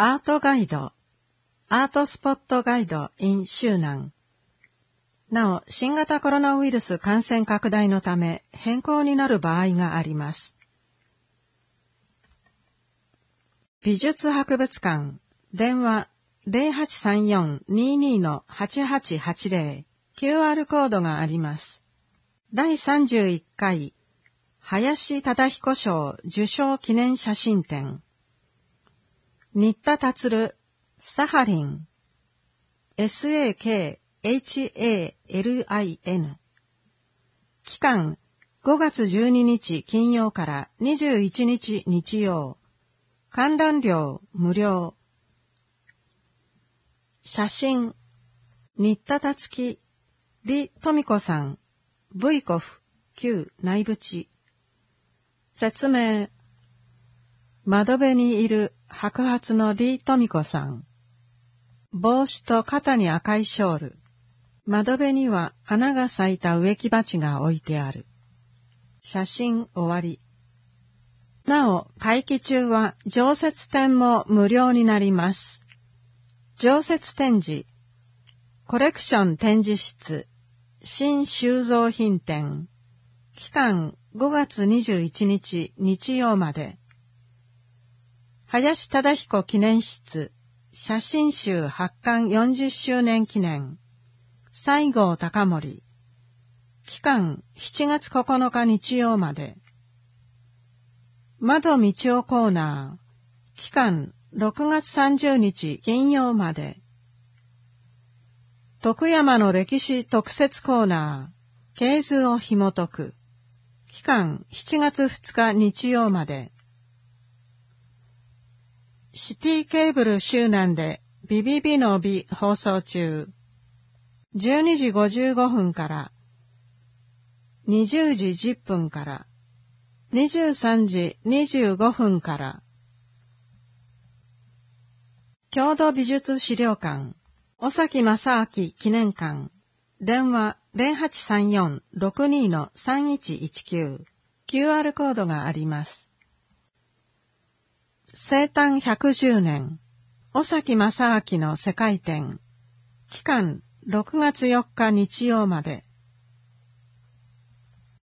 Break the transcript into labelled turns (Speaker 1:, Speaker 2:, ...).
Speaker 1: アートガイド、アートスポットガイド in 周南。なお、新型コロナウイルス感染拡大のため変更になる場合があります。美術博物館、電話 0834-22-8880、QR コードがあります。第31回、林忠彦賞受賞記念写真展。新田達、サハリン、SAKHALIN。期間、5月12日金曜から21日日曜。観覧料無料。写真、新田達樹、李富子さん、ブイコフ、旧内部地。説明、窓辺にいる白髪の李富子さん。帽子と肩に赤いショール。窓辺には花が咲いた植木鉢が置いてある。写真終わり。なお、会期中は常設展も無料になります。常設展示、コレクション展示室、新収蔵品展。期間5月21日日曜まで。林忠彦記念室、写真集発刊40周年記念。西郷隆盛。期間7月9日日曜まで。窓道夫コーナー。期間6月30日金曜まで。徳山の歴史特設コーナー。系図を紐解く。期間7月2日日曜まで。シティケーブル周南でビビビの美放送中。12時55分から20時10分から23時25分から。郷土美術資料館、尾崎正明記念館、電話 0834-62-3119、QR コードがあります。生誕110年、尾崎正明の世界展、期間6月4日日曜まで。